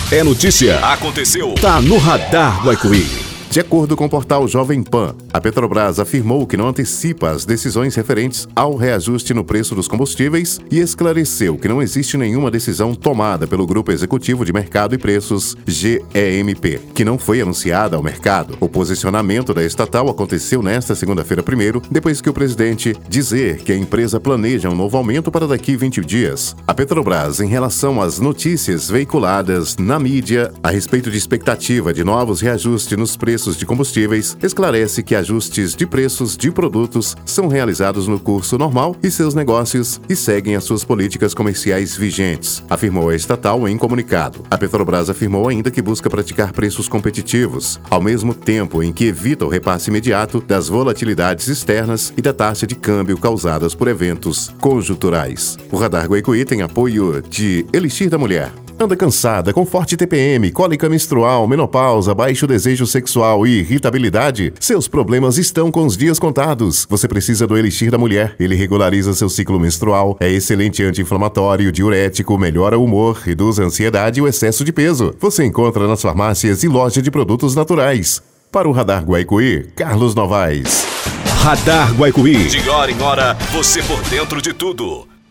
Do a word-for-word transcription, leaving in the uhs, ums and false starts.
É notícia. Aconteceu. Tá no Radar Guaicuí. De acordo com o portal Jovem Pan, a Petrobras afirmou que não antecipa as decisões referentes ao reajuste no preço dos combustíveis e esclareceu que não existe nenhuma decisão tomada pelo Grupo Executivo de Mercado e Preços, G E M P, que não foi anunciada ao mercado. O posicionamento da estatal aconteceu nesta segunda-feira primeiro, depois que o presidente dizer que a empresa planeja um novo aumento para daqui vinte dias. A Petrobras, em relação às notícias veiculadas na mídia a respeito de expectativa de novos reajustes nos preços de combustíveis, esclarece que ajustes de preços de produtos são realizados no curso normal e seus negócios e seguem as suas políticas comerciais vigentes, afirmou a estatal em comunicado. A Petrobras afirmou ainda que busca praticar preços competitivos, ao mesmo tempo em que evita o repasse imediato das volatilidades externas e da taxa de câmbio causadas por eventos conjunturais. O Radar Guaicuí tem apoio de Elixir da Mulher. Anda cansada, com forte T P M, cólica menstrual, menopausa, baixo desejo sexual e irritabilidade? Seus problemas estão com os dias contados. Você precisa do Elixir da Mulher. Ele regulariza seu ciclo menstrual, é excelente anti-inflamatório, diurético, melhora o humor, reduz a ansiedade e o excesso de peso. Você encontra nas farmácias e loja de produtos naturais. Para o Radar Guaicuí, Carlos Novaes. Radar Guaicuí. De hora em hora, você por dentro de tudo.